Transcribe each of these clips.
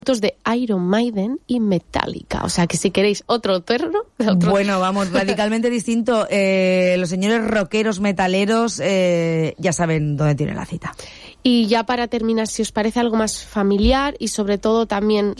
de Iron Maiden y Metallica. O sea que si queréis otro terno... Bueno, vamos, radicalmente distinto. Los señores rockeros, metaleros, ya saben dónde tienen la cita. Y ya para terminar, si os parece algo más familiar y sobre todo también,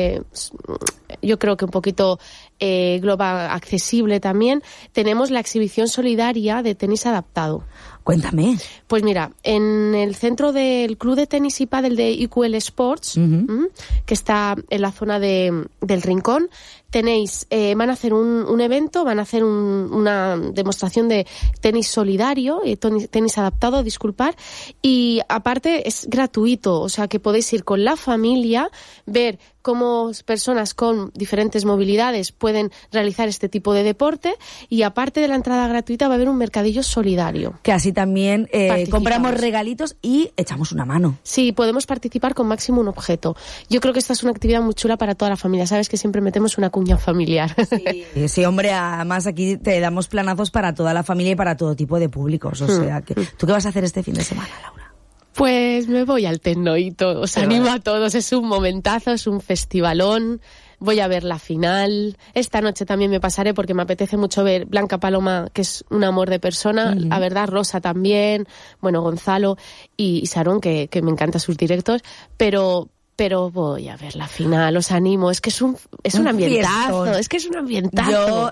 yo creo que un poquito global, accesible también, tenemos la exhibición solidaria de tenis adaptado. Cuéntame. Pues mira, en el centro del Club de Tenis y Pádel de IQL Sports, que está en la zona del Rincón, tenéis, van a hacer un evento, van a hacer una demostración de tenis solidario, tenis adaptado, disculpar, y aparte es gratuito, o sea que podéis ir con la familia, ver cómo personas con diferentes movilidades pueden realizar este tipo de deporte, y aparte de la entrada gratuita va a haber un mercadillo solidario. Que así también compramos regalitos y echamos una mano. Sí, podemos participar con máximo un objeto. Yo creo que esta es una actividad muy chula para toda la familia. Sabes que siempre metemos una cuña familiar. Sí, hombre, además aquí te damos planazos para toda la familia y para todo tipo de públicos. O sea, que ¿tú qué vas a hacer este fin de semana, Laura? Pues me voy al Tecnoito. Os animo a todos. Es un momentazo, es un festivalón. Voy a ver la final. Esta noche también me pasaré porque me apetece mucho ver Blanca Paloma, que es un amor de persona. La verdad, Rosa también. Bueno, Gonzalo y Sarón, que me encantan sus directos. Pero voy a ver la final, os animo, es que es un ambientazo, fiestón. Es que es un ambientazo. Yo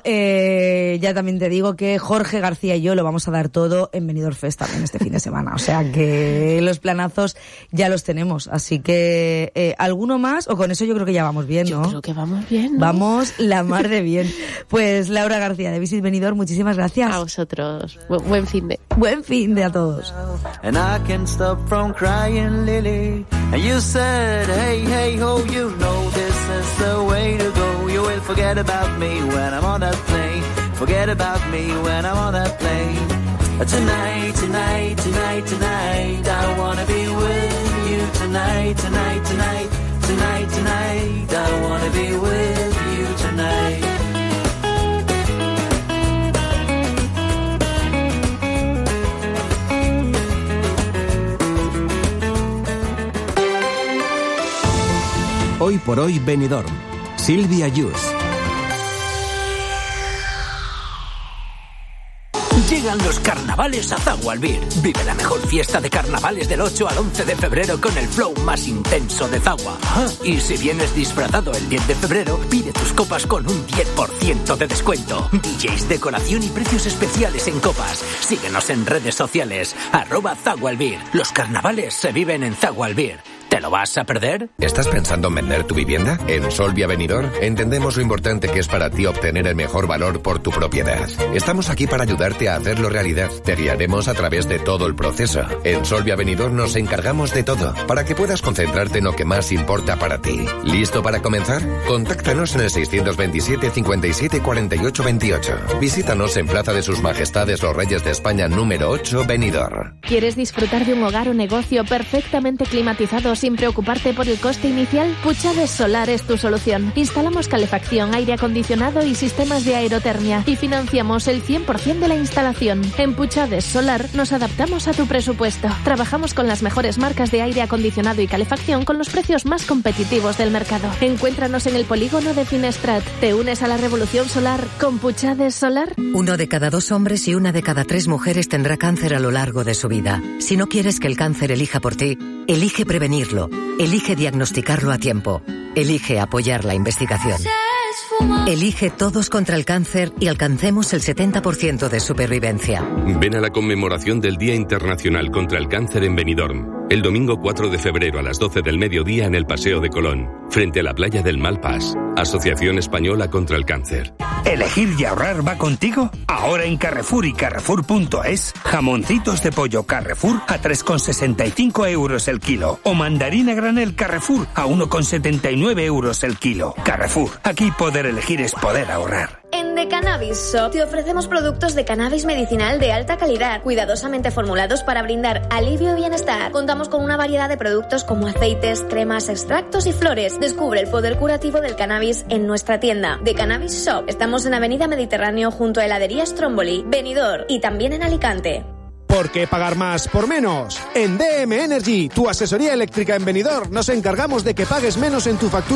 ya también te digo que Jorge García y yo lo vamos a dar todo en Benidorm Fest también este fin de semana, o sea que los planazos ya los tenemos, así que ¿alguno más? O con eso yo creo que ya vamos bien, ¿no? Yo creo que vamos bien, ¿no? Vamos la mar de bien. Pues Laura García de Visit Benidorm, muchísimas gracias. A vosotros, buen fin de. Buen fin de a todos. And I can't stop from crying, Lily. And you said, hey, hey, ho, you know this is the way to go. You will forget about me when I'm on that plane. Forget about me when I'm on that plane. Tonight, tonight, tonight, tonight, I wanna be with you tonight, tonight, tonight, tonight, tonight, I wanna be with you tonight. Hoy por hoy Benidorm. Silvia Yus. Llegan los carnavales a Zagualbir. Vive la mejor fiesta de carnavales del 8 al 11 de febrero con el flow más intenso de Zagua. Y si vienes disfrazado el 10 de febrero, pide tus copas con un 10% de descuento. DJs, decoración y precios especiales en copas. Síguenos en redes sociales, @Zagualbir. Los carnavales se viven en Zagualbir. ¿Te lo vas a perder? ¿Estás pensando en vender tu vivienda? En Solvia Benidorm entendemos lo importante que es para ti obtener el mejor valor por tu propiedad. Estamos aquí para ayudarte a hacerlo realidad. Te guiaremos a través de todo el proceso. En Solvia Benidorm nos encargamos de todo para que puedas concentrarte en lo que más importa para ti. ¿Listo para comenzar? Contáctanos en el 627 57 48 28. Visítanos en Plaza de Sus Majestades los Reyes de España número 8, Benidorm. ¿Quieres disfrutar de un hogar o negocio perfectamente climatizado sin preocuparte por el coste inicial? Puchades Solar es tu solución. Instalamos calefacción, aire acondicionado y sistemas de aerotermia y financiamos el 100% de la instalación. En Puchades Solar nos adaptamos a tu presupuesto. Trabajamos con las mejores marcas de aire acondicionado y calefacción con los precios más competitivos del mercado. Encuéntranos en el polígono de Finestrat. ¿Te unes a la revolución solar con Puchades Solar? 1 de cada 2 hombres y 1 de cada 3 mujeres tendrá cáncer a lo largo de su vida. Si no quieres que el cáncer elija por ti, elige prevenirlo. Elige diagnosticarlo a tiempo. Elige apoyar la investigación. Elige Todos contra el Cáncer y alcancemos el 70% de supervivencia. Ven a la conmemoración del Día Internacional contra el Cáncer en Benidorm, el domingo 4 de febrero a las 12 del mediodía en el Paseo de Colón, frente a la playa del Malpas. Asociación Española contra el Cáncer. ¿Elegir y ahorrar va contigo? Ahora en Carrefour y Carrefour.es, jamoncitos de pollo Carrefour a 3,65 euros el kilo. O mandarina granel Carrefour a 1,79 euros el kilo. Carrefour, aquí poder elegir es poder ahorrar. En The Cannabis Shop te ofrecemos productos de cannabis medicinal de alta calidad, cuidadosamente formulados para brindar alivio y bienestar. Contamos con una variedad de productos como aceites, cremas, extractos y flores. Descubre el poder curativo del cannabis en nuestra tienda. The Cannabis Shop. Estamos en Avenida Mediterráneo junto a heladería Stromboli, Benidorm y también en Alicante. ¿Por qué pagar más por menos? En DM Energy, tu asesoría eléctrica en Benidorm, nos encargamos de que pagues menos en tu factura